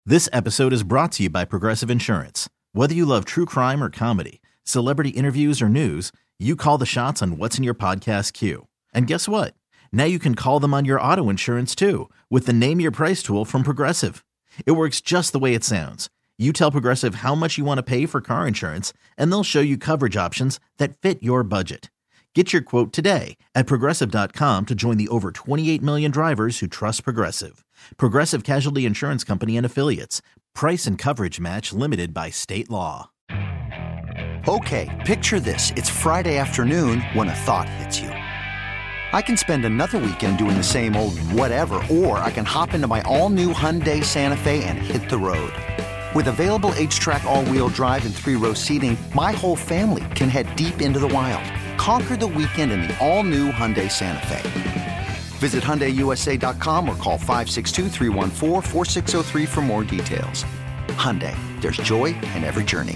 This episode is brought to you by Progressive Insurance. Whether you love true crime or comedy, celebrity interviews or news, you call the shots on what's in your podcast queue. And guess what? Now you can call them on your auto insurance too with the Name Your Price tool from Progressive. It works just the way it sounds. You tell Progressive how much you want to pay for car insurance, and they'll show you coverage options that fit your budget. Get your quote today at Progressive.com to join the over 28 million drivers who trust Progressive. Progressive Casualty Insurance Company and Affiliates. Price and coverage match limited by state law. Okay, picture this. It's Friday afternoon when a thought hits you. I can spend another weekend doing the same old whatever, or I can hop into my all-new Hyundai Santa Fe and hit the road. With available H-Track all-wheel drive and 3-row seating, my whole family can head deep into the wild. Conquer the weekend in the all-new Hyundai Santa Fe. Visit HyundaiUSA.com or call 562-314-4603 for more details. Hyundai, there's joy in every journey.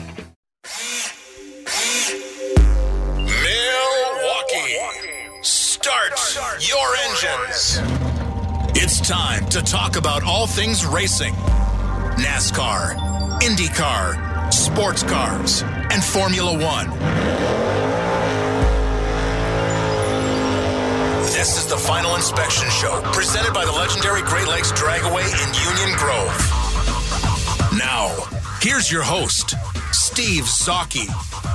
Milwaukee, start your engines. It's time to talk about all things racing. NASCAR, IndyCar, sports cars, and Formula One. This is the Final Inspection Show, presented by the legendary Great Lakes Dragaway in Union Grove. Now, here's your host, Steve Zocchi.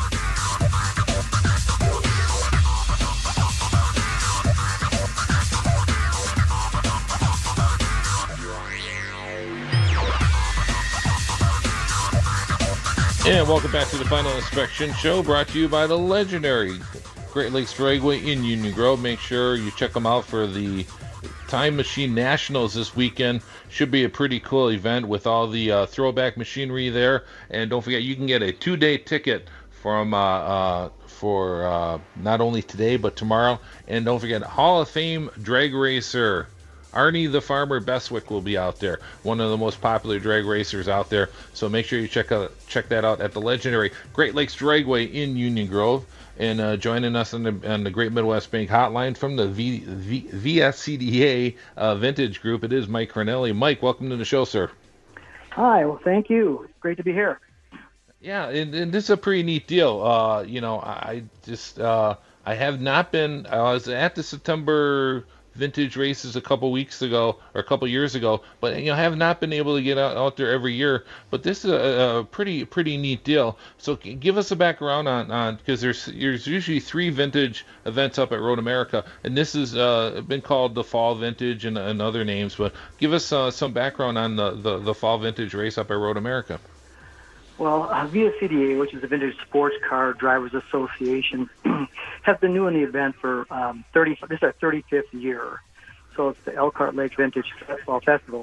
And welcome back to the Final Inspection Show, brought to you by the legendary Great Lakes Dragway in Union Grove. Make sure you check them out for the Time Machine Nationals this weekend. Should be a pretty cool event with all the throwback machinery there. And don't forget, you can get a 2-day ticket from for not only today but tomorrow. And don't forget, Hall of Fame drag racer Arnie the Farmer Bestwick will be out there, one of the most popular drag racers out there. So make sure you check that out at the legendary Great Lakes Dragway in Union Grove. And joining us on the Great Midwest Bank Hotline from the VSCDA Vintage Group, it is Mike Cornelli. Mike, welcome to the show, sir. Hi, well, thank you. It's great to be here. Yeah, and this is a pretty neat deal. I have not been. I was at the September vintage races a couple years ago, but I have not been able to get out there every year. But this is a pretty neat deal. So give us a background on because there's usually 3 vintage events up at Road America, and this has been called the Fall Vintage and other names. But give us some background on the Fall Vintage race up at Road America. Well, VSCDA, which is the Vintage Sports Car Drivers Association, has been doing the event for this is our 35th year. So it's the Elkhart Lake Vintage Fall Festival.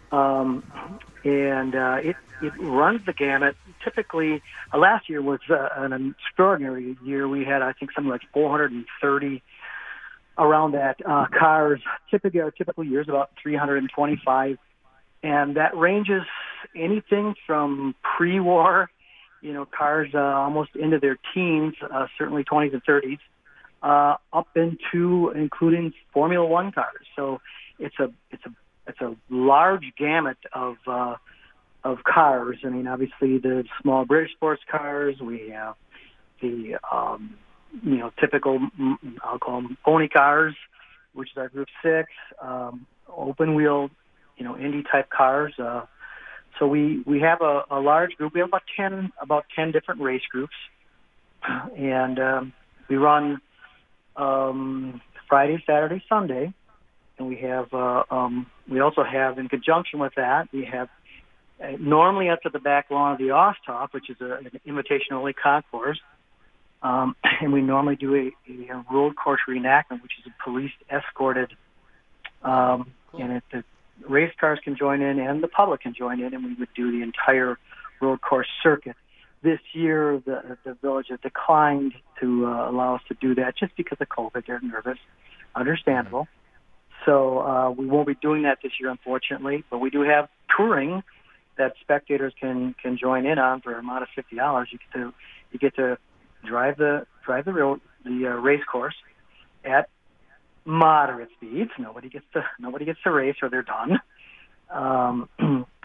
It runs the gamut. Typically, last year was an extraordinary year. We had, I think, something like 430 around that cars. Our typical year is about 325. And that ranges anything from pre-war, cars almost into their teens, certainly 20s and 30s, up into including Formula One cars. So it's a large gamut of cars. I mean, obviously the small British sports cars. We have the typical, I'll call them pony cars, which is our Group 6, open wheel, Indy type cars. So we have a large group. We have about 10 different race groups, and we run Friday, Saturday, Sunday, and we have we also have, in conjunction with that, we have normally up to the back lawn of the Osthoff, which is an invitation-only concourse, and we normally do a road course reenactment, which is a police escorted, cool. And the race cars can join in and the public can join in, and we would do the entire road course circuit. This year, the village has declined to allow us to do that just because of COVID. They're nervous, understandable. So we won't be doing that this year, unfortunately. But we do have touring that spectators can join in on for an amount of $50. You get to drive the race course at moderate speeds. Nobody gets to race or they're done.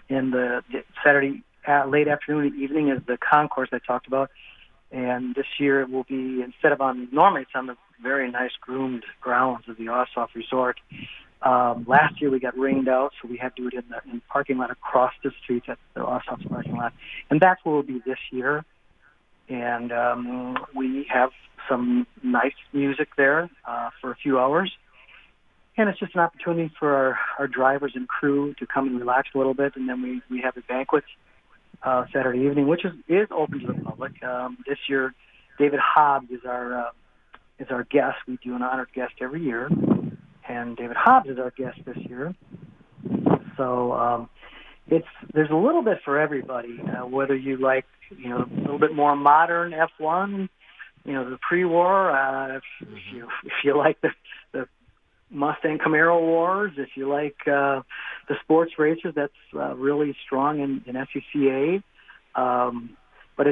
in the Saturday late afternoon and evening is the concourse I talked about. And this year it will be, instead of normally it's on the very nice groomed grounds of the Ossoff Resort. Last year we got rained out, so we had to do it in the parking lot across the street at the Ossoff's parking lot. And that's where we'll be this year. And we have some nice music there for a few hours. And it's just an opportunity for our drivers and crew to come and relax a little bit. And then we have a banquet Saturday evening, which is open to the public. This year, David Hobbs is our guest. We do an honored guest every year, and David Hobbs is our guest this year. So there's a little bit for everybody. Whether you like a little bit more modern F1, the pre-war. If you like the Mustang Camaro wars, if you like the sports racers, that's really strong in SCCA. But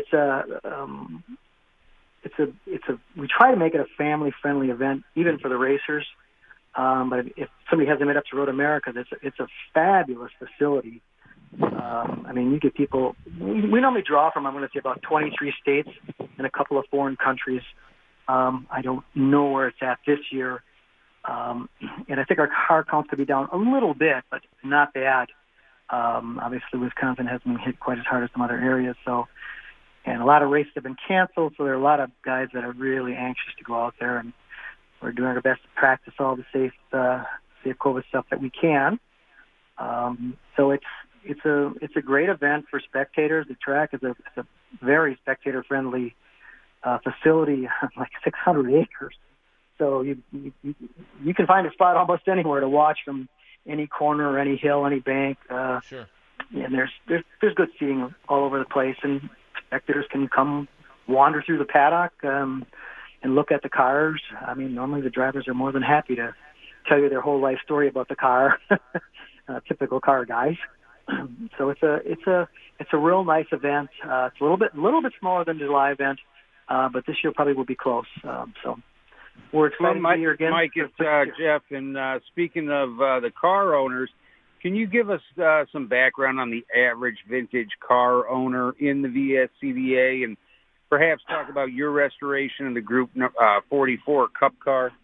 we try to make it a family-friendly event, even for the racers. But if somebody hasn't been up to Road America, it's a fabulous facility. You get people. We normally draw from, I'm going to say, about 23 states and a couple of foreign countries. I don't know where it's at this year. And I think our car counts could be down a little bit, but not bad. Obviously, Wisconsin hasn't been hit quite as hard as some other areas. And a lot of races have been canceled, so there are a lot of guys that are really anxious to go out there, and we're doing our best to practice all the safe COVID stuff that we can. So it's a great event for spectators. The track is a very spectator-friendly facility, like 600 acres. So you can find a spot almost anywhere to watch from any corner or any hill, any bank. Sure. And there's good seating all over the place, and spectators can come wander through the paddock and look at the cars. Normally the drivers are more than happy to tell you their whole life story about the car. Typical car guys. So it's a real nice event. It's a little bit smaller than the July event, but this year probably will be close. So we're excited to be here again. Mike, it's Jeff. And speaking of the car owners, can you give us some background on the average vintage car owner in the VSCBA, and perhaps talk about your restoration of the Group 44 Cup car?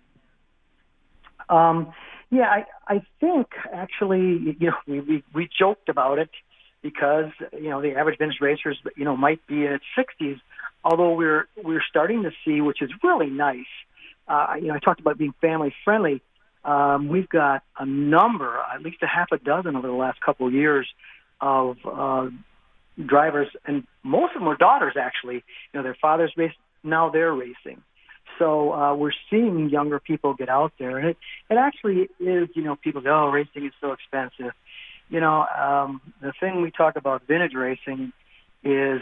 I think actually, we joked about it because the average vintage racers, might be in its 60s. Although we're starting to see, which is really nice. I talked about being family friendly. We've got a number, at least a half a dozen over the last couple of years, of drivers, and most of them are daughters. Actually, their fathers race, now they're racing. So we're seeing younger people get out there, and it actually is. People go, "Oh, racing is so expensive." The thing we talk about vintage racing is,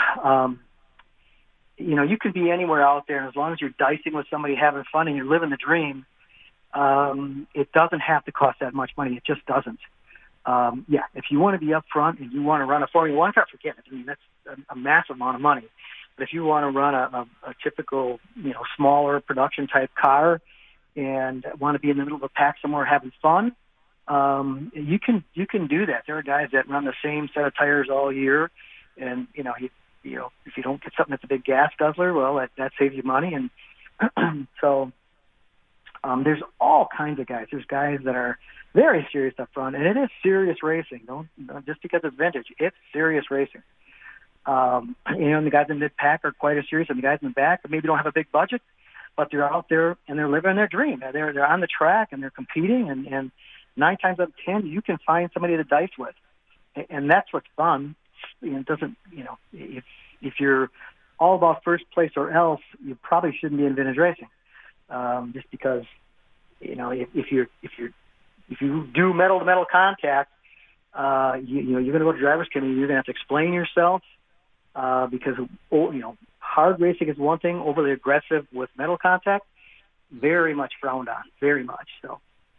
you can be anywhere out there, and as long as you're dicing with somebody, having fun, and you're living the dream, it doesn't have to cost that much money. It just doesn't. If you want to be up front and you want to run a Formula One car, forget it. That's a massive amount of money. But if you want to run a typical, smaller production type car and want to be in the middle of a pack somewhere having fun, you can do that. There are guys that run the same set of tires all year, and if you don't get something that's a big gas guzzler, well, that saves you money. And so there's all kinds of guys. There's guys that are very serious up front, and it is serious racing. Don't just because it's vintage, it's serious racing. And the guys in mid-pack are quite as serious, and the guys in the back maybe don't have a big budget, but they're out there and they're living their dream. They're on the track and they're competing, and 9 times out of 10 you can find somebody to dice with, and that's what's fun. It doesn't, if you're all about first place or else, you probably shouldn't be in vintage racing, just because if you do metal to metal contact, you're going to go to driver's committee. You're going to have to explain yourself. Because hard racing is one thing, overly aggressive with metal contact, very much frowned on, very much so.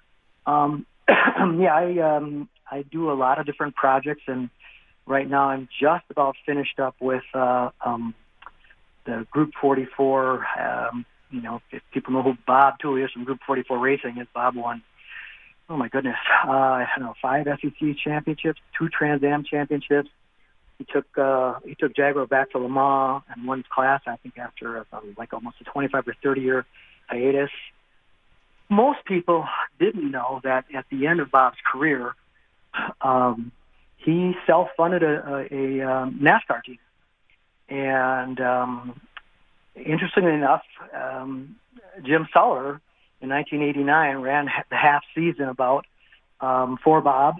I do a lot of different projects, and right now I'm just about finished up with the Group 44. If people know who Bob Tooley is from Group 44 Racing, Bob won oh my goodness, I don't know, 5 SEC championships, 2 Trans Am championships. He took Jaguar back to Le Mans and won his class, I think, after like almost a 25 or 30 year hiatus. Most people didn't know that at the end of Bob's career, he self-funded a NASCAR team. And interestingly enough, Jim Suller in 1989 ran the half season about for Bob.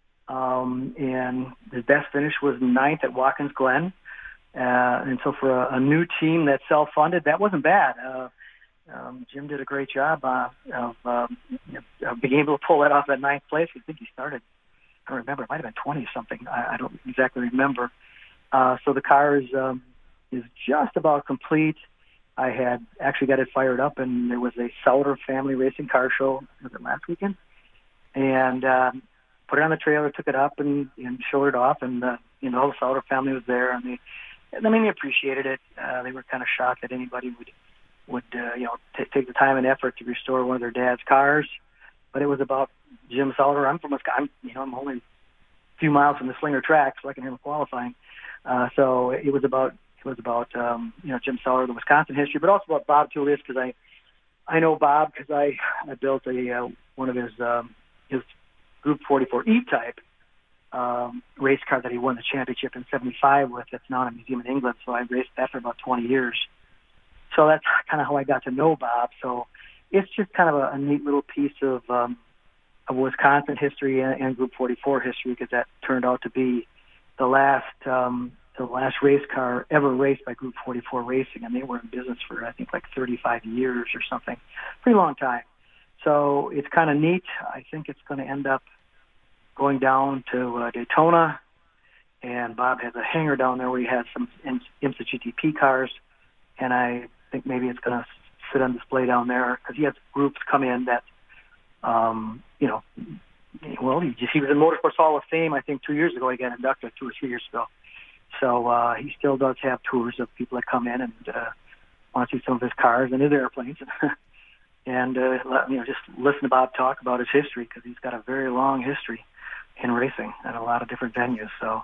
And his best finish was 9th at Watkins Glen. And so for a new team that's self-funded, that wasn't bad. Jim did a great job of being able to pull that off at 9th place. I think he started, I don't remember, it might have been 20-something. I don't exactly remember. So the car is just about complete. I had actually got it fired up, and there was a Sauter family racing car show, was it last weekend? And put it on the trailer, took it up, and showed it off, and the whole Sauter family was there, and they appreciated it. They were kind of shocked that anybody would take the time and effort to restore one of their dad's cars. But it was about Jim Sauter. I'm from Wisconsin. I'm only a few miles from the Slinger track, so I can hear him qualifying. So it was about Jim Sauter, the Wisconsin history, but also about Bob Julius, because I know Bob because I built one of his Group 44 E-Type race car that he won the championship in '75 with. That's now in a museum in England. So I raced that for about 20 years. So that's kind of how I got to know Bob. So it's just kind of a neat little piece of Wisconsin history and Group 44 history, because that turned out to be the last race car ever raced by Group 44 Racing, and they were in business for, I think, like 35 years or something. Pretty long time. So it's kind of neat. I think it's going to end up going down to Daytona, and Bob has a hangar down there where he has some IMSA GTP cars, and I think maybe it's going to sit on display down there, because he has groups come in that, he was in Motorsports Hall of Fame, I think 2 years ago. He got inducted 2 or 3 years ago. So he still does have tours of people that come in and want to see some of his cars and his airplanes. And just listen to Bob talk about his history, because he's got a very long history in racing at a lot of different venues. So,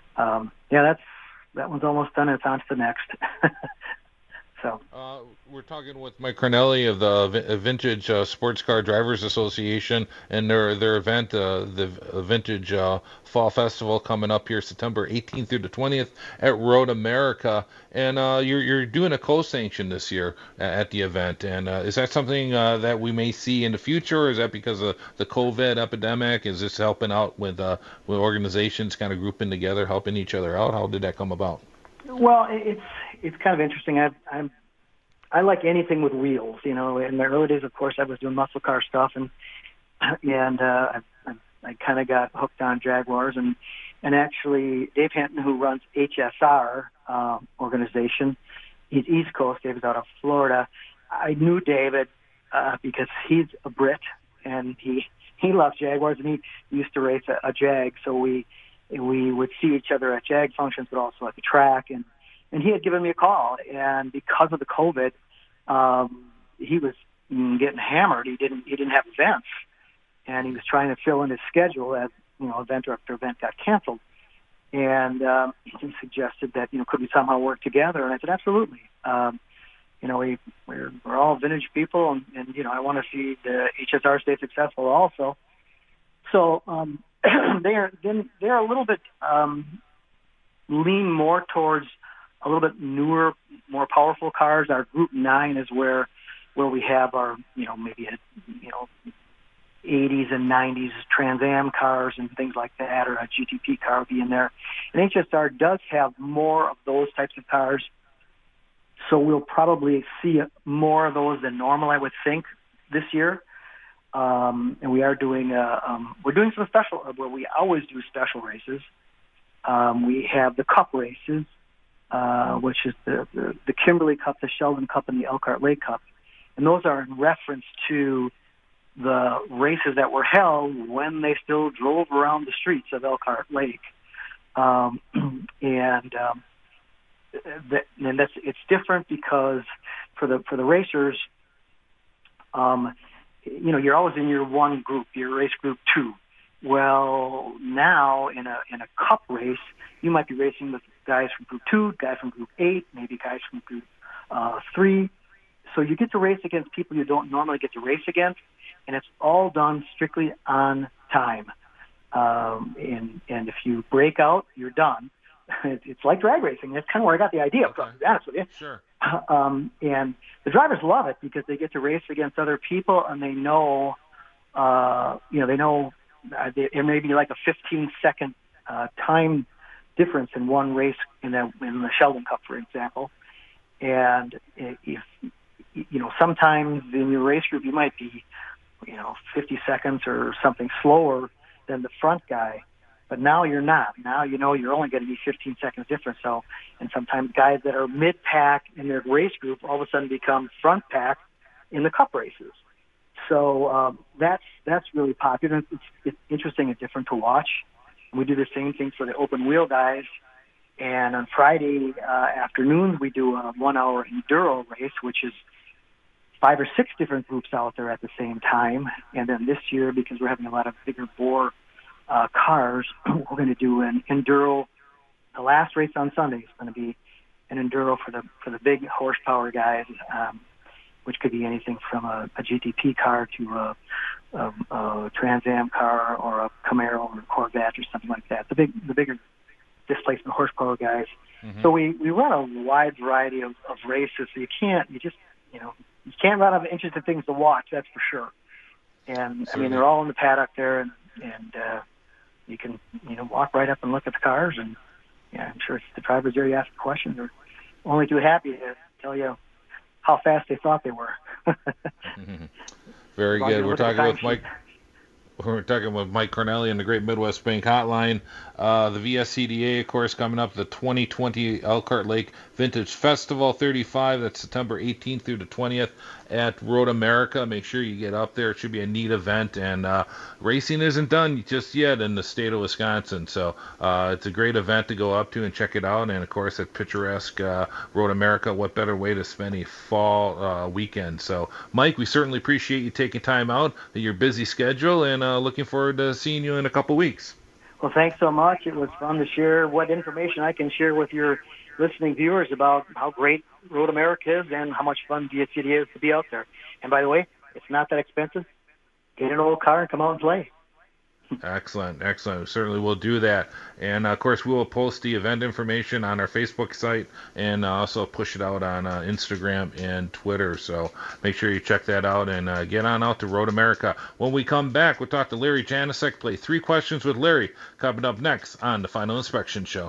that one's almost done. It's on to the next. So we're talking with Mike Cornelli of the Vintage Sports Car Drivers Association, and their event, the Vintage Fall Festival, coming up here September 18th through the 20th at Road America. And you're doing a co-sanction this year at the event. And is that something that we may see in the future, or is that because of the COVID epidemic? Is this helping out with organizations kind of grouping together, helping each other out? How did that come about? Well, it's kind of interesting. I like anything with wheels. In the early days, of course, I was doing muscle car stuff, and I kind of got hooked on Jaguars, and actually Dave Hinton, who runs HSR organization, he's East Coast. David's out of Florida. I knew David because he's a Brit, and he loves Jaguars, and he used to race a Jag, so we would see each other at Jag functions, but also at the track, and he had given me a call, and because of the COVID, he was getting hammered. He didn't have events, and he was trying to fill in his schedule as event after event got canceled. And he suggested that could we somehow work together? And I said absolutely. We're all vintage people, and I want to see the HSR stay successful also. So they are a little bit lean more towards a little bit newer, more powerful cars. Our Group 9 is where we have our, maybe 80s and 90s Trans Am cars and things like that, or a GTP car will be in there. And HSR does have more of those types of cars, so we'll probably see more of those than normal, I would think, this year. And we are doing we're doing some special, well, we always do special races. We have the Cup races, which is the Kimberly Cup, the Sheldon Cup, and the Elkhart Lake Cup. And those are in reference to the races that were held when they still drove around the streets of Elkhart Lake. It's different because for the racers, you're always in your one group, your race group 2. Well, now in a cup race, you might be racing with guys from group 2, guys from group 8, maybe guys from group 3. So you get to race against people you don't normally get to race against, and it's all done strictly on time. And if you break out, you're done. It's like drag racing. That's kind of where I got the idea from, to be honest with you. Sure. And the drivers love it because they get to race against other people, and they know, there may be like a 15-second time difference in one race in the Sheldon Cup, for example. And if sometimes in your race group you might be, 50 seconds or something slower than the front guy, but now you're not. Now you're only going to be 15 seconds different. So, and sometimes guys that are mid-pack in their race group all of a sudden become front pack in the cup races. So that's really popular. It's interesting and different to watch. We do the same thing for the open wheel guys. And on Friday afternoons, we do a 1-hour enduro race, which is 5 or 6 different groups out there at the same time. And then this year, because we're having a lot of bigger bore cars, we're going to do an enduro. The last race on Sunday is going to be an enduro for the big horsepower guys, which could be anything from a GTP car to a Trans Am car or a Camaro or a Corvette or something like that. The bigger displacement horsepower guys. Mm-hmm. So we run a wide variety of races. So you can't run out of interesting things to watch. That's for sure. And I mean, they're all in the paddock there, and you can walk right up and look at the cars, and I'm sure the drivers there, you ask questions, are only too happy to tell you how fast they thought they were. Mm-hmm. Very good. We're talking with Mike. We're talking with Mike Cornelli in the Great Midwest Bank Hotline. The VSCDA, of course, coming up, the 2020 Elkhart Lake Vintage Festival 35. That's September 18th through the 20th at Road America. Make sure you get up there. It should be a neat event. And racing isn't done just yet in the state of Wisconsin. So it's a great event to go up to and check it out. And, of course, at picturesque Road America, what better way to spend a fall weekend. So, Mike, we certainly appreciate you taking time out of your busy schedule, and looking forward to seeing you in a couple weeks. Well, thanks so much. It was fun to share what information I can share with your listening viewers about how great Road America is and how much fun VSCDA is to be out there. And by the way, it's not that expensive. Get an old car and come out and play. Excellent. We certainly will do that. And, of course, we will post the event information on our Facebook site and also push it out on Instagram and Twitter. So make sure you check that out and get on out to Road America. When we come back, we'll talk to Larry Janicek, play 3 questions with Larry, coming up next on the Final Inspection Show.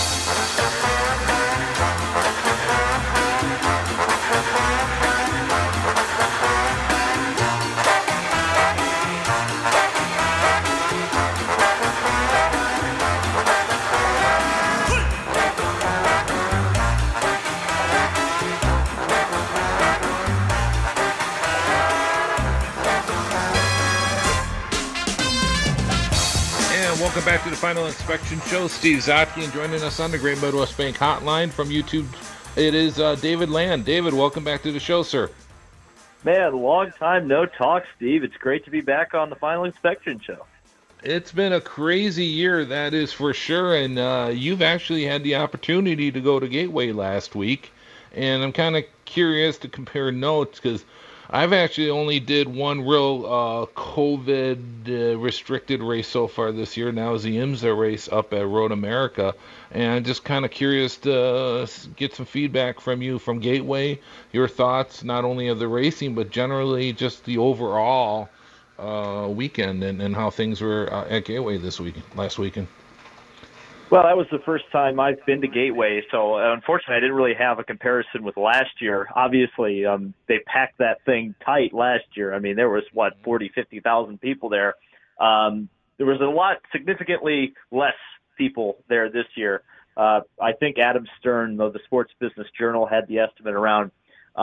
Welcome back to the Final Inspection Show. Steve Zotkin joining us on the Great Midwest Bank Hotline from YouTube. It is David Land. David, welcome back to the show, sir. Man, long time no talk, Steve. It's great to be back on the Final Inspection Show. It's been a crazy year, that is for sure, and you've actually had the opportunity to go to Gateway last week, and I'm kind of curious to compare notes because I've actually only did one real COVID restricted race so far this year. Now is the IMSA race up at Road America. And I'm just kind of curious to get some feedback from you from Gateway, your thoughts not only of the racing, but generally just the overall weekend and how things were at Gateway last weekend. Well, that was the first time I've been to Gateway, so unfortunately I didn't really have a comparison with last year. Obviously, they packed that thing tight last year. I mean, there was, 50,000 people there. There was a lot, significantly less people there this year. I think Adam Stern, though, the Sports Business Journal, had the estimate around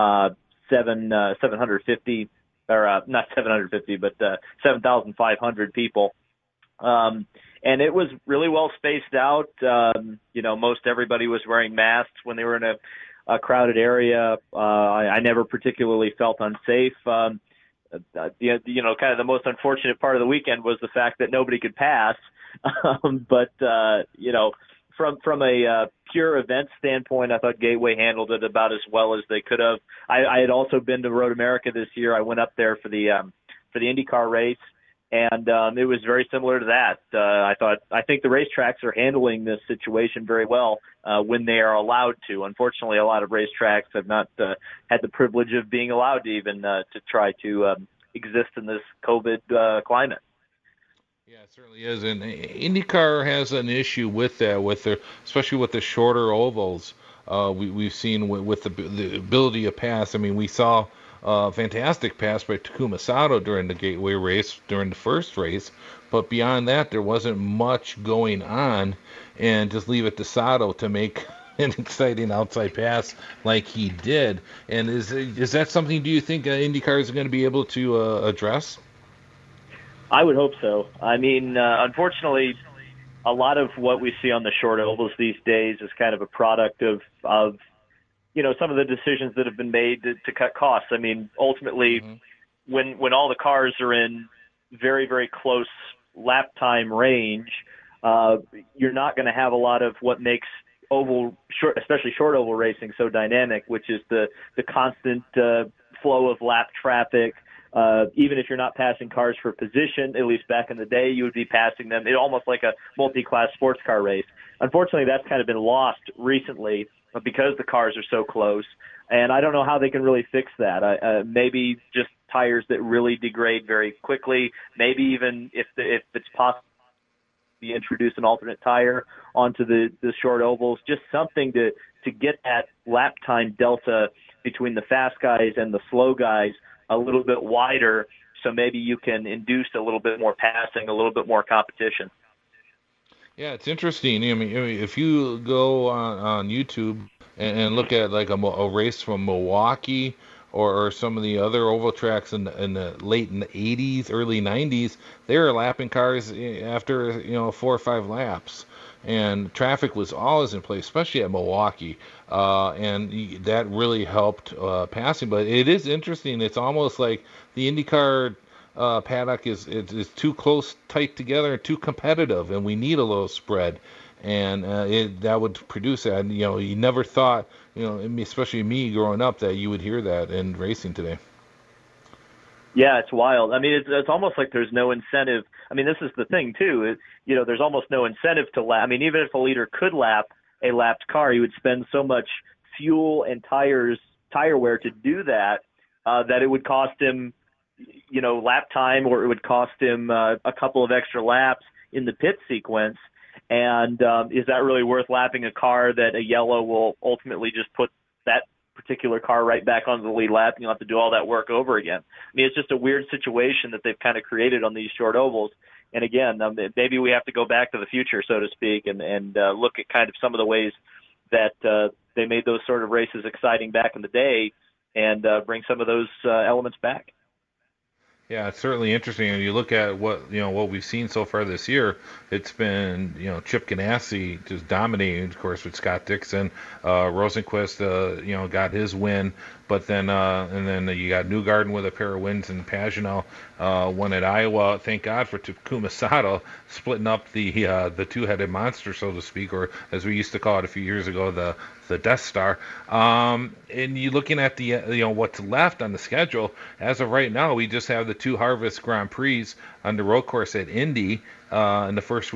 750, or not 750, but 7,500 people. And it was really well spaced out. Most everybody was wearing masks when they were in a crowded area. I never particularly felt unsafe. kind of the most unfortunate part of the weekend was the fact that nobody could pass. But from a pure event standpoint, I thought Gateway handled it about as well as they could have. I had also been to Road America this year. I went up there for the IndyCar race, and it was very similar to that. I think the racetracks are handling this situation very well when they are allowed to. Unfortunately, a lot of racetracks have not had the privilege of being allowed to even to try to exist in this COVID climate. Yeah, it certainly is, and IndyCar has an issue with that, especially with the shorter ovals. We've seen with the ability to pass. I mean, we saw a fantastic pass by Takuma Sato during the Gateway race, during the first race, but beyond that, there wasn't much going on, and just leave it to Sato to make an exciting outside pass like he did. And is that something, do you think IndyCar is going to be able to address? I would hope so. I mean, unfortunately, a lot of what we see on the short ovals these days is kind of a product of some of the decisions that have been made to cut costs. I mean, ultimately, when all the cars are in very, very close lap time range, you're not going to have a lot of what makes especially short oval racing so dynamic, which is the constant flow of lap traffic. Even if you're not passing cars for position, at least back in the day, you would be passing them. It's almost like a multi-class sports car race. Unfortunately, that's kind of been lost recently because the cars are so close, and I don't know how they can really fix that. Maybe just tires that really degrade very quickly. Maybe even if it's possible, to introduce an alternate tire onto the short ovals, just something to get that lap time delta between the fast guys and the slow guys a little bit wider, so maybe you can induce a little bit more passing, a little bit more competition. Yeah, it's interesting. I mean, if you go on YouTube and look at like a race from Milwaukee or some of the other oval tracks in the late 80s, early 90s, they were lapping cars after 4 or 5 laps. And traffic was always in place, especially at Milwaukee, and that really helped passing. But it is interesting. It's almost like the IndyCar paddock is too close, tight together, and too competitive, and we need a little spread. And that would produce that. And, you never thought, especially me growing up, that you would hear that in racing today. Yeah, it's wild. I mean, it's almost like there's no incentive. I mean, this is the thing, too. There's almost no incentive to lap. I mean, even if a leader could lap a lapped car, he would spend so much fuel and tire wear to do that, that it would cost him, lap time, or it would cost him a couple of extra laps in the pit sequence. And is that really worth lapping a car that a yellow will ultimately just put that particular car right back onto the lead lap, and you'll have to do all that work over again? I mean, it's just a weird situation that they've kind of created on these short ovals. And again, maybe we have to go back to the future, so to speak, and look at kind of some of the ways that they made those sort of races exciting back in the day, and bring some of those elements back. Yeah, it's certainly interesting. And you look at what we've seen so far this year. It's been Chip Ganassi just dominating, of course, with Scott Dixon. Rosenqvist, got his win, but then and then you got Newgarden with a pair of wins, and Pagenaud won at Iowa. Thank God for Takuma Sato splitting up the two-headed monster, so to speak, or as we used to call it a few years ago, the Death Star. And you're looking at the what's left on the schedule. As of right now, we just have the 2 Harvest Grand Prix on the road course at Indy in the first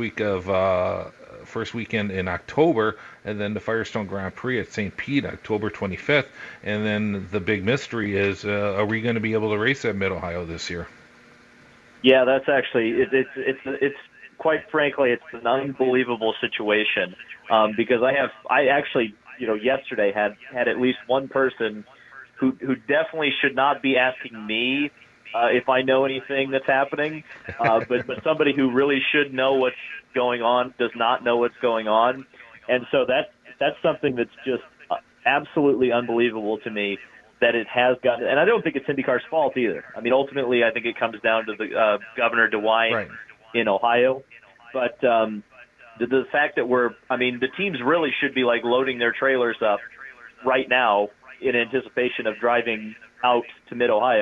weekend in October, and then the Firestone Grand Prix at St. Pete, October 25th. And then the big mystery is, are we going to be able to race at Mid-Ohio this year? Yeah, that's actually it's quite frankly, it's an unbelievable situation, because I actually yesterday had at least one person who definitely should not be asking me if I know anything that's happening, but somebody who really should know what's going on does not know what's going on. And so that's something that's just absolutely unbelievable to me, that it has gotten, and I don't think it's IndyCar's fault either. I mean, ultimately, I think it comes down to the Governor DeWine in Ohio. But the fact that the teams really should be like loading their trailers up right now in anticipation of driving out to Mid-Ohio.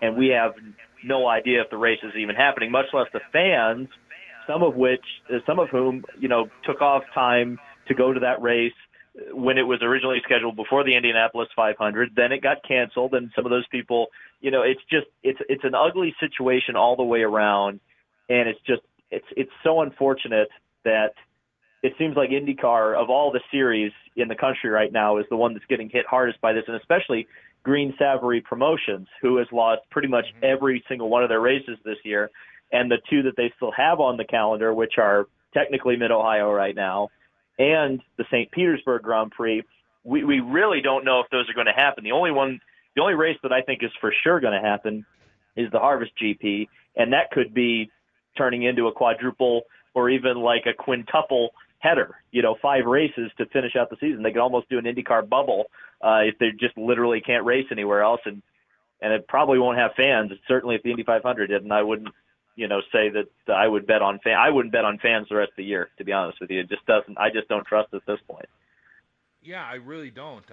and we have no idea if the race is even happening, much less the fans, some of whom, took off time to go to that race when it was originally scheduled before the Indianapolis 500. Then it got canceled, and some of those people, it's an ugly situation all the way around, and it's so unfortunate that it seems like IndyCar, of all the series in the country right now, is the one that's getting hit hardest by this, and especially Green Savory Promotions, who has lost pretty much every single one of their races this year, and the two that they still have on the calendar, which are technically Mid-Ohio right now, and the St. Petersburg Grand Prix, we really don't know if those are going to happen. The only race that I think is for sure going to happen is the Harvest GP, and that could be turning into a quadruple or even like a quintuple header, 5 races to finish out the season. They could almost do an IndyCar bubble if they just literally can't race anywhere else, and it probably won't have fans. Certainly if the Indy 500 did, and I wouldn't say that I would bet on fans. I wouldn't bet on fans the rest of the year, to be honest with you. It just doesn't. I just don't trust at this point. Yeah, I really don't.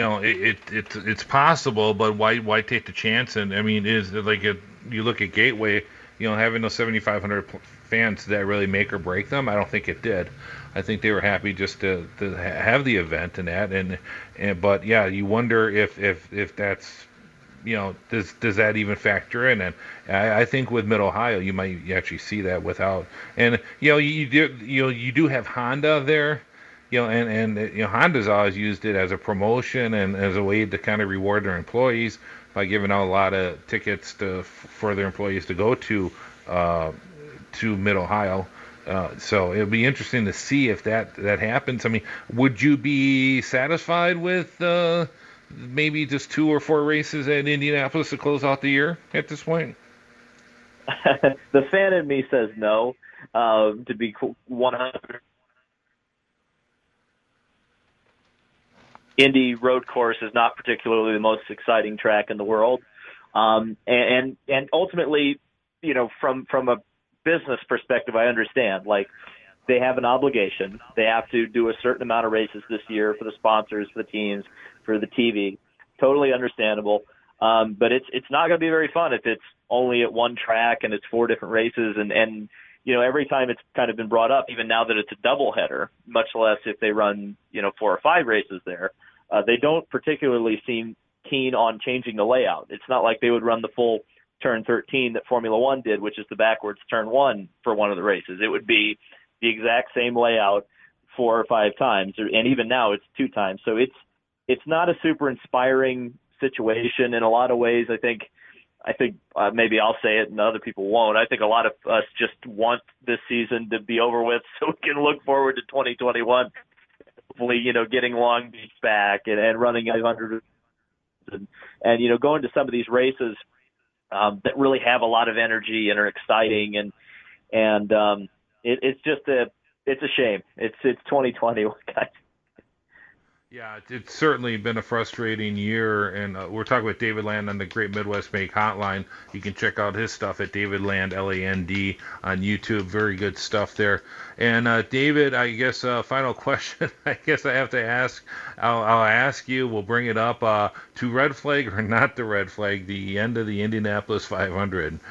It's possible, but why take the chance? And I mean, you look at Gateway, having those 7,500 fans, did that really make or break them? I don't think it did. I think they were happy just to have the event and that, but yeah, you wonder if that's. Does that even factor in? And I think with Mid-Ohio, you might actually see that without. And you do have Honda there, and Honda's always used it as a promotion and as a way to kind of reward their employees by giving out a lot of tickets for their employees to go to Mid-Ohio. So it'll be interesting to see if that happens. I mean, would you be satisfied with maybe just 2 or 4 races at Indianapolis to close out the year at this point? The fan in me says no. To be 100, Indy road course is not particularly the most exciting track in the world, and ultimately, from a business perspective, I understand. Like, they have an obligation. They have to do a certain amount of races this year for the sponsors, for the teams, for the TV. Totally understandable. But it's not going to be very fun if it's only at one track and it's 4 different races. And every time it's kind of been brought up, even now that it's a doubleheader, much less if they run, 4 or 5 races there, they don't particularly seem keen on changing the layout. It's not like they would run the full turn 13 that Formula One did, which is the backwards turn 1 for one of the races. It would be the exact same layout 4 or 5 times, and even now it's 2 times. So it's not a super inspiring situation in a lot of ways. I think maybe I'll say it and other people won't. I think a lot of us just want this season to be over with so we can look forward to 2021. Hopefully, getting Long Beach back and running 500 and going to some of these races that really have a lot of energy and are exciting and it's just it's a shame. It's 2020. Yeah, it's certainly been a frustrating year, and we're talking with David Land on the Great Midwest Make Hotline. You can check out his stuff at David Land, Land, on YouTube. Very good stuff there. And David, I guess final question. I guess I have to ask. I'll ask you. We'll bring it up. To red flag or not to red flag the end of the Indianapolis 500.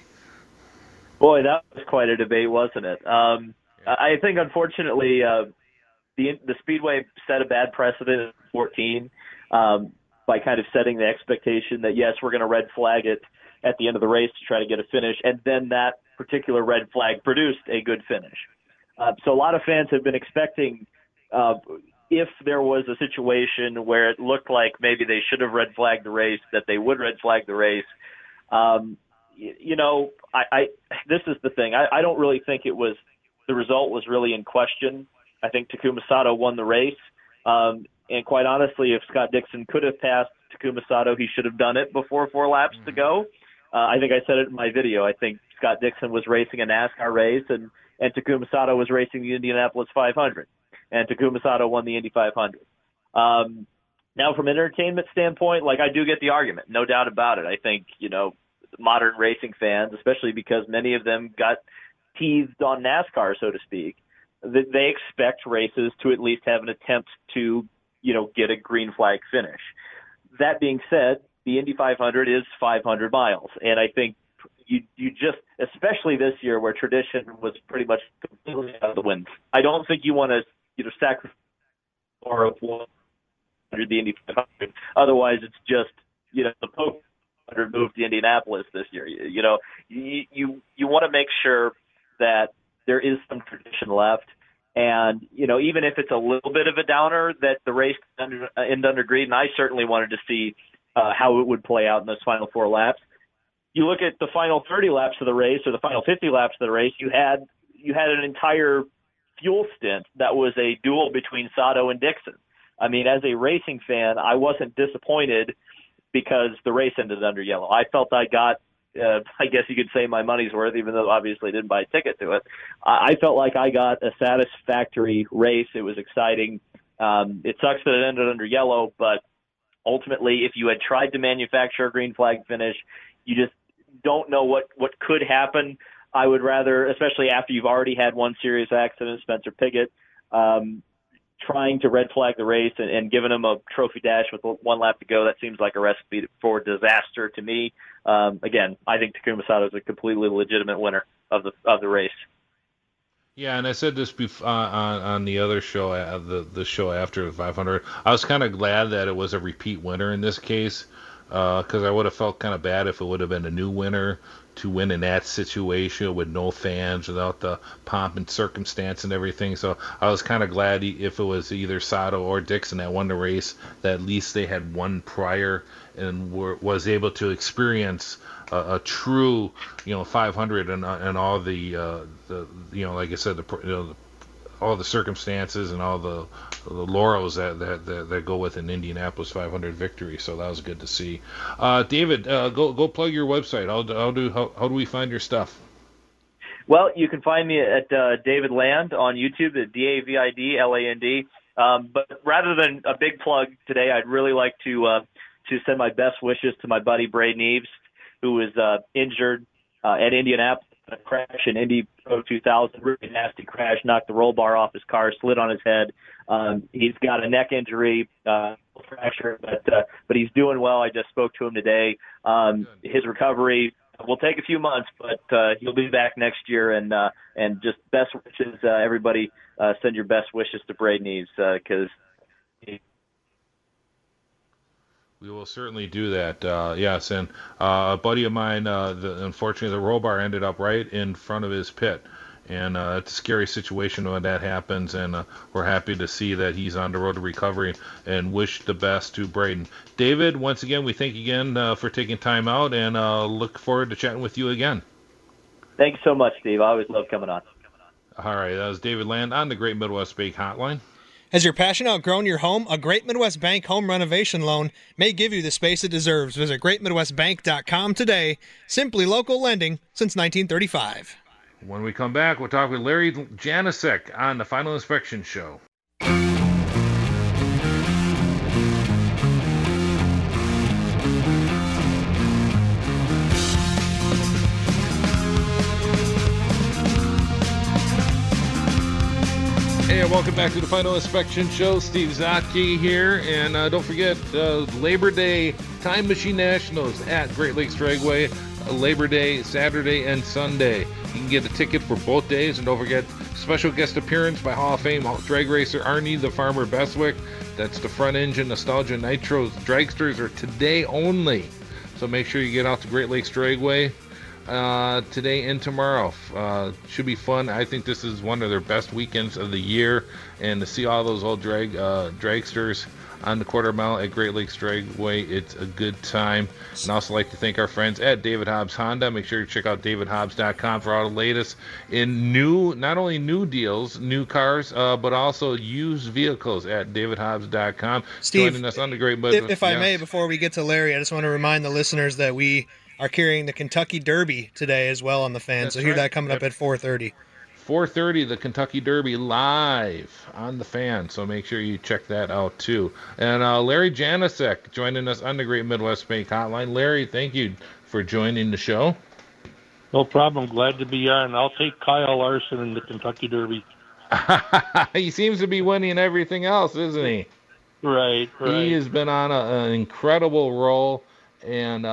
Boy, that was quite a debate, wasn't it? I think, unfortunately, the Speedway set a bad precedent in 2014 by kind of setting the expectation that, yes, we're going to red flag it at the end of the race to try to get a finish, and then that particular red flag produced a good finish. So a lot of fans have been expecting if there was a situation where it looked like maybe they should have red flagged the race, that they would red flag the race. This is the thing. I don't really think the result was really in question. I think Takuma Sato won the race. And quite honestly, if Scott Dixon could have passed Takuma Sato, he should have done it before 4 laps to go. I think I said it in my video. I think Scott Dixon was racing a NASCAR race, and Takuma Sato was racing the Indianapolis 500. And Takuma Sato won the Indy 500. Now, from an entertainment standpoint, I do get the argument, no doubt about it. I think, modern racing fans, especially because many of them got teased on NASCAR, so to speak, that they expect races to at least have an attempt to, get a green flag finish. That being said, the Indy 500 is 500 miles. And I think you just, especially this year where tradition was pretty much completely out of the wind, I don't think you want to sacrifice more of 100 the Indy 500. Otherwise, it's just, the Pope 500 moved to Indianapolis this year. You want to make sure that there is some tradition left. And, even if it's a little bit of a downer that the race ended under green, and I certainly wanted to see how it would play out in those final 4 laps. You look at the final 30 laps of the race or the final 50 laps of the race, you had an entire fuel stint that was a duel between Sato and Dixon. I mean, as a racing fan, I wasn't disappointed because the race ended under yellow. I felt I got, I guess you could say, my money's worth, even though obviously I didn't buy a ticket to it. I felt like I got a satisfactory race. It was exciting. It sucks that it ended under yellow, but ultimately, if you had tried to manufacture a green flag finish, you just don't know what could happen. I would rather, especially after you've already had one serious accident, Spencer Pigot, trying to red flag the race and giving him a trophy dash with 1 lap to go, that seems like a recipe for disaster to me. Again, I think Takuma Sato is a completely legitimate winner of the race. Yeah, and I said this before on the other show, the show after the 500. I was kind of glad that it was a repeat winner in this case, because I would have felt kind of bad if it would have been a new winner to win in that situation with no fans, without the pomp and circumstance and everything. So I was kind of glad if it was either Sato or Dixon that won the race, that at least they had won prior and was able to experience a true, 500 and all the like I said, all the circumstances and all the laurels that go with an Indianapolis 500 victory. So that was good to see. David, go plug your website. How do we find your stuff? Well, you can find me at David Land on YouTube at DavidLand. But rather than a big plug today, I'd really like to send my best wishes to my buddy Braden Eves, who was injured at Indianapolis. A crash in Indy Pro 2000, really nasty crash, knocked the roll bar off his car, slid on his head. He's got a neck injury, fracture, but he's doing well. I just spoke to him today. His recovery will take a few months, but he'll be back next year. And just best wishes, everybody. Send your best wishes to Braden Eves because. We will certainly do that. Yes, and a buddy of mine, unfortunately, the roll bar ended up right in front of his pit, and it's a scary situation when that happens. And we're happy to see that he's on the road to recovery, and wish the best to Braden. David, once again, we thank you again for taking time out, and look forward to chatting with you again. Thanks so much, Steve. I always love coming on. All right, that was David Land on the Great Midwest Bank Hotline. Has your passion outgrown your home? A Great Midwest Bank home renovation loan may give you the space it deserves. Visit GreatMidwestBank.com today. Simply local lending since 1935. When we come back, we'll talk with Larry Janicek on the Final Inspection Show. Hey, welcome back to the Final Inspection Show. Steve Zotke here, and don't forget Labor Day Time Machine Nationals at Great Lakes Dragway, Labor Day, Saturday and Sunday. You can get a ticket for both days, and don't forget special guest appearance by Hall of Fame drag racer Arnie the Farmer Beswick. That's the Front Engine Nostalgia Nitros dragsters are today only, so make sure you get out to Great Lakes Dragway today and tomorrow. Should be fun. I think this is one of their best weekends of the year, and to see all those old dragsters on the quarter mile at Great Lakes Dragway, it's a good time. And I also like to thank our friends at David Hobbs Honda. Make sure you check out davidhobbs.com for all the latest in not only new deals, new cars, but also used vehicles at davidhobbs.com. Steve, joining us on the Great Midwest. If I may, before we get to Larry, I just want to remind the listeners that we are carrying the Kentucky Derby today as well on the fan. That's so hear right. that coming up at 4:30. 4:30, the Kentucky Derby live on the fan, so make sure you check that out too. And Larry Janicek joining us on the Great Midwest Bank Hotline. Larry, thank you for joining the show. No problem. Glad to be on. I'll take Kyle Larson in the Kentucky Derby. He seems to be winning everything else, isn't he? Right. He has been on an incredible roll, And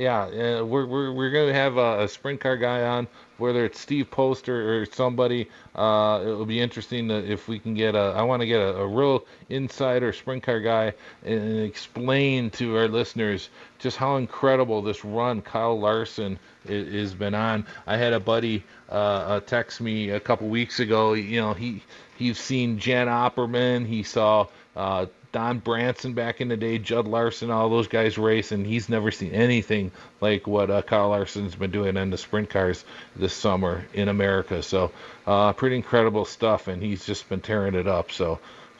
we're going to have a sprint car guy on, whether it's Steve Post or somebody. It'll be interesting if we can get I want to get a real insider sprint car guy and explain to our listeners just how incredible this run Kyle Larson has been on. I had a buddy text me a couple weeks ago. He's seen Jan Opperman. He saw Don Branson back in the day, Judd Larson, all those guys race, and he's never seen anything like what Kyle Larson's been doing in the sprint cars this summer in America. So pretty incredible stuff, and he's just been tearing it up. So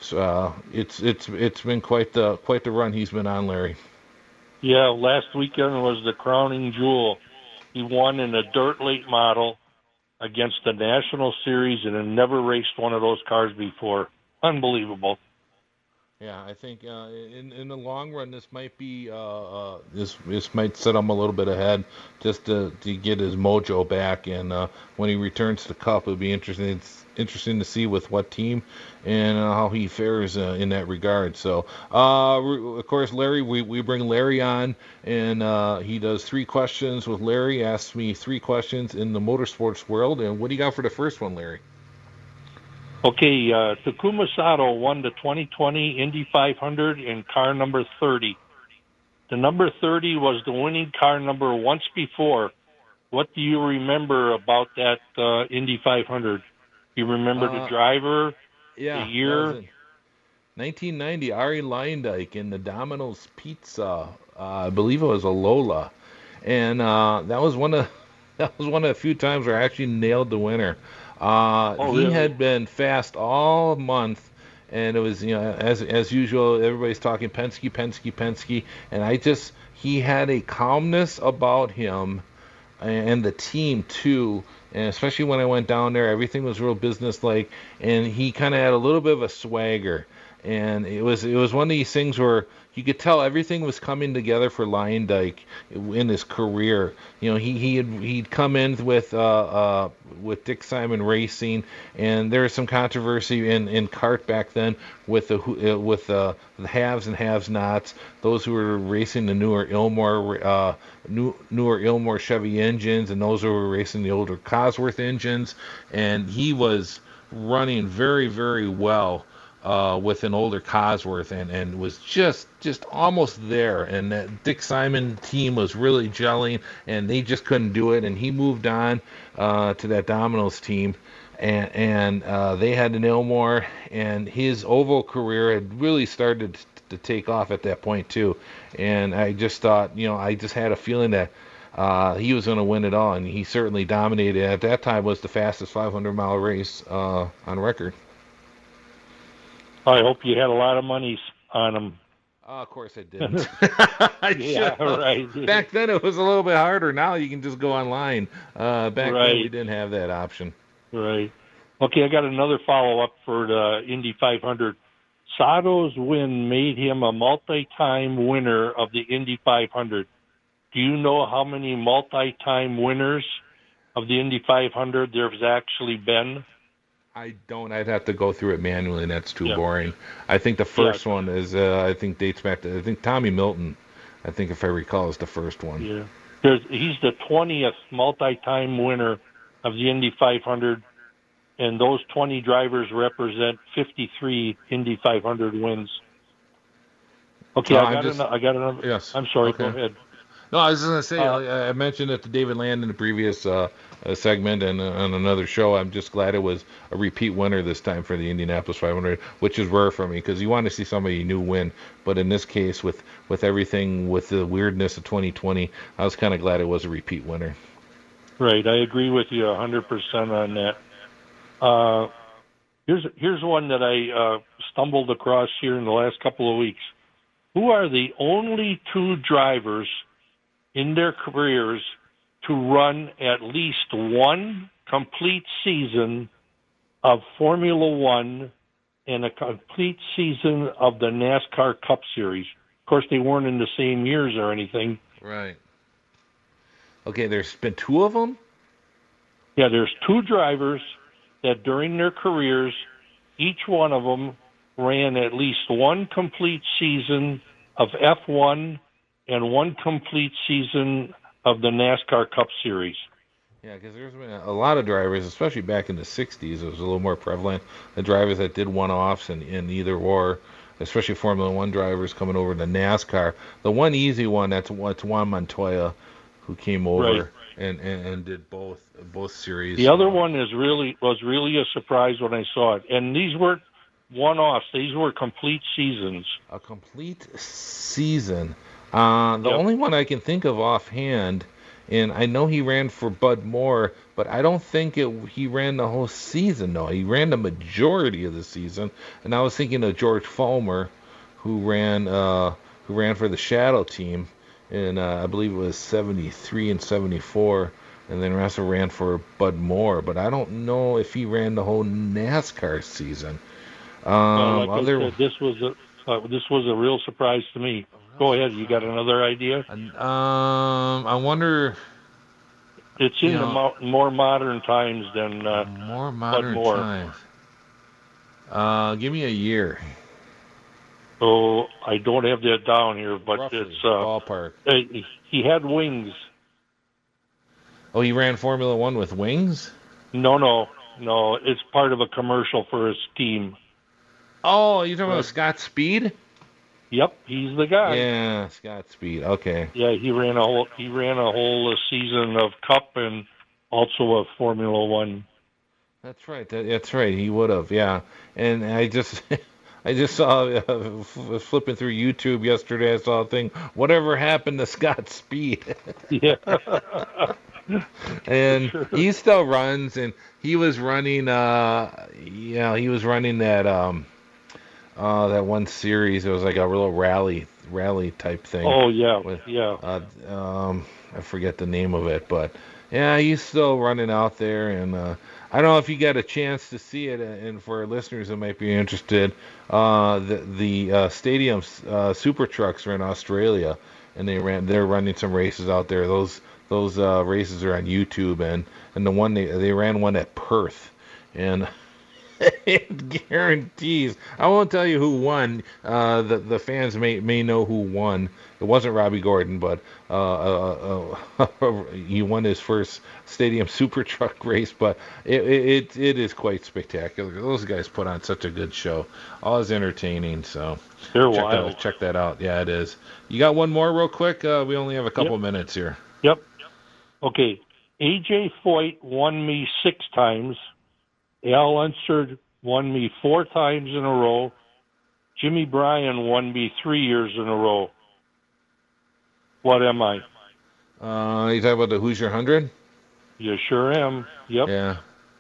it's been quite the run he's been on, Larry. Yeah, last weekend was the crowning jewel. He won in a dirt late model against the National Series and had never raced one of those cars before. Unbelievable. Yeah, I think in the long run, this might be this might set him a little bit ahead, just to get his mojo back. And when he returns to the Cup, it'll be interesting to see with what team and how he fares in that regard. So, of course, Larry, we bring Larry on, and he does 3 questions with Larry. Asks me 3 questions in the motorsports world. And what do you got for the first one, Larry? Okay, Takuma Sato won the 2020 Indy 500 in car number 30. The number 30 was the winning car number once before. What do you remember about that Indy 500? You remember the driver, the year? 1990, Arie Luyendyk in the Domino's Pizza. I believe it was a Lola, and that was one of the few times where I actually nailed the winner. He had been fast all month, and it was, as usual, everybody's talking Penske, and he had a calmness about him and the team too, and especially when I went down there, everything was real businesslike, and he kind of had a little bit of a swagger, and it was one of these things where you could tell everything was coming together for Luyendyk in his career. He'd come in with Dick Simon Racing, and there was some controversy in kart back then with the haves and have-nots, those who were racing the newer Ilmor Chevy engines, and those who were racing the older Cosworth engines, and he was running very, very well with an older Cosworth, and was just almost there, and that Dick Simon team was really gelling, and they just couldn't do it, and he moved on to that Domino's team, and they had an Ilmor, and his oval career had really started to take off at that point too, and I just thought, I just had a feeling that he was going to win it all, and he certainly dominated. At that time, was the fastest 500-mile race on record. I hope you had a lot of monies on him. Of course I didn't. Yeah, right. Back then it was a little bit harder. Now you can just go online. Back then we didn't have that option. Right. Okay, I got another follow-up for the Indy 500. Sato's win made him a multi-time winner of the Indy 500. Do you know how many multi-time winners of the Indy 500 there's actually been? I don't. I'd have to go through it manually, and that's too boring. I think the first one is, dates back to, Tommy Milton, if I recall, is the first one. Yeah. He's the 20th multi-time winner of the Indy 500, and those 20 drivers represent 53 Indy 500 wins. Okay, I got another. Yes. I'm sorry, okay. Go ahead. No, I was just going to say, I mentioned it to David Land in the previous segment and on another show. I'm just glad it was a repeat winner this time for the Indianapolis 500, which is rare for me because you want to see somebody new win. But in this case, with everything, with the weirdness of 2020, I was kind of glad it was a repeat winner. Right, I agree with you 100% on that. Here's one that I stumbled across here in the last couple of weeks. Who are the only 2 drivers in their careers to run at least one complete season of Formula One and a complete season of the NASCAR Cup Series? Of course, they weren't in the same years or anything. Right. Okay, there's been 2 of them? Yeah, there's 2 drivers that during their careers, each one of them ran at least one complete season of F1 and one complete season of the NASCAR Cup Series. Yeah, because there's been a lot of drivers, especially back in the 60s, it was a little more prevalent. The drivers that did one-offs and either or, especially Formula One drivers coming over to NASCAR. The one easy one, that's Juan Montoya, who came over and did both series. The other one was really a surprise when I saw it. And these weren't one-offs. These were complete seasons. A complete season. The only one I can think of offhand, and I know he ran for Bud Moore, but I don't think he ran the whole season. No, he ran the majority of the season. And I was thinking of George Fulmer, who ran for the Shadow team, and I believe it was 73 and 74, and then also ran for Bud Moore. But I don't know if he ran the whole NASCAR season. I said, this was a real surprise to me. Go ahead. You got another idea? I wonder. It's in the more modern times than more modern Bud Moore. Times. Give me a year. Oh, I don't have that down here, but roughly, it's ballpark. He had wings. Oh, he ran Formula One with wings? No. It's part of a commercial for his team. Oh, you're talking about Scott Speed? Yep, he's the guy. Yeah, Scott Speed. Okay. Yeah, he ran a whole season of Cup and also of Formula One. That's right. That's right. He would have. Yeah. And I just saw flipping through YouTube yesterday. I saw a thing. Whatever happened to Scott Speed? Yeah. And he still runs, and he was running. He was running that. That one series, it was like a real rally type thing. Oh yeah, I forget the name of it, but yeah, he's still running out there, and I don't know if you got a chance to see it. And for our listeners who might be interested, the Stadium Super Trucks are in Australia, and they're running some races out there. Those races are on YouTube, and the one they ran one at Perth, and it guarantees. I won't tell you who won. The fans may know who won. It wasn't Robbie Gordon, but he won his first Stadium Super Truck race. But it is quite spectacular. Those guys put on such a good show. Always entertaining. So they're wild. Check that out. Yeah, it is. You got one more real quick? We only have a couple minutes here. Yep. Okay. AJ Foyt won me 6 times. Al Unser won me 4 times in a row. Jimmy Bryan won me 3 years in a row. What am I? You talking about the Hoosier 100? You sure am. Yep. Yeah.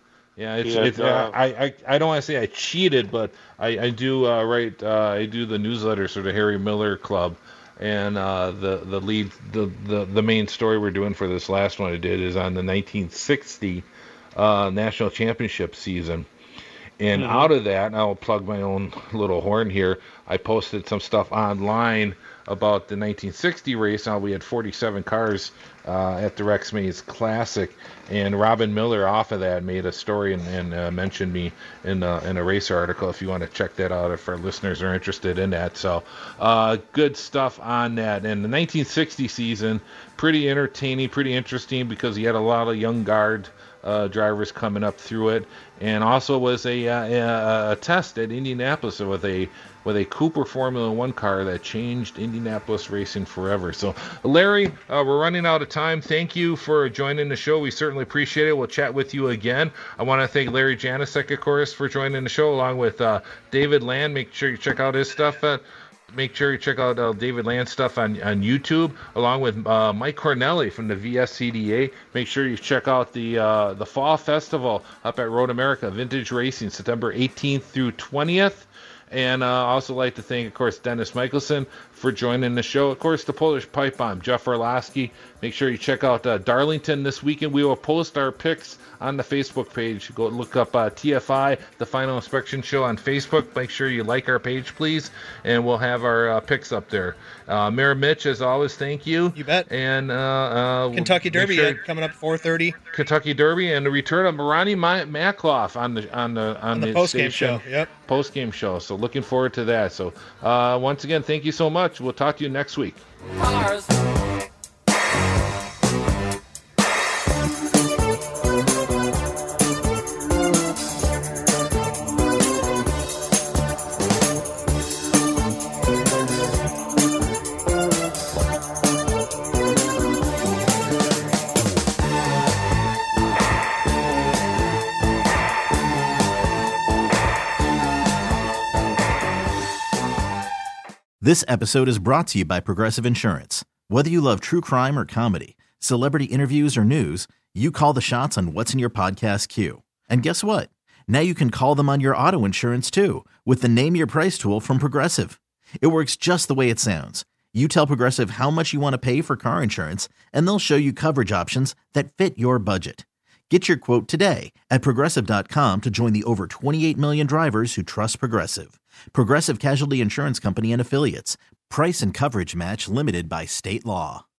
I don't want to say I cheated, but I do write. I do the newsletter for the Harry Miller Club, and the main story we're doing for this last one I did is on the 1960 National Championship season. And out of that, and I'll plug my own little horn here, I posted some stuff online about the 1960 race. Now we had 47 cars at the Rex Mays Classic, and Robin Miller off of that made a story and mentioned me in a racer article. If you want to check that out, if our listeners are interested in that, so good stuff on that. And the 1960 season, pretty entertaining, pretty interesting because he had a lot of young guard drivers coming up through it, and also was a test at Indianapolis with a Cooper Formula One car that changed Indianapolis racing forever. So, Larry, we're running out of time. Thank you for joining the show. We certainly appreciate it. We'll chat with you again. I want to thank Larry Janicek, of course, for joining the show, along with David Land. Make sure you check out his stuff. Make sure you check out David Land's stuff on YouTube, along with Mike Cornelli from the VSCDA. Make sure you check out the Fall Festival up at Road America Vintage Racing, September 18th through 20th. And also like to thank, of course, Dennis Michelson for joining the show. Of course, the Polish Pipe Bomb, Jeff Orlowski. Make sure you check out Darlington this weekend. We will post our picks on the Facebook page. Go look up TFI, the Final Inspection Show on Facebook. Make sure you like our page, please, and we'll have our picks up there. Mayor Mitch, as always, thank you. You bet. And Kentucky Derby coming up 4:30. Kentucky Derby and the return of Ronnie Mackloff on the post game show. Yep. Post game show. So So looking forward to that. So once again, thank you so much. We'll talk to you next week. Cars. This episode is brought to you by Progressive Insurance. Whether you love true crime or comedy, celebrity interviews or news, you call the shots on what's in your podcast queue. And guess what? Now you can call them on your auto insurance too with the Name Your Price tool from Progressive. It works just the way it sounds. You tell Progressive how much you want to pay for car insurance, and they'll show you coverage options that fit your budget. Get your quote today at Progressive.com to join the over 28 million drivers who trust Progressive. Progressive Casualty Insurance Company and Affiliates. Price and coverage match limited by state law.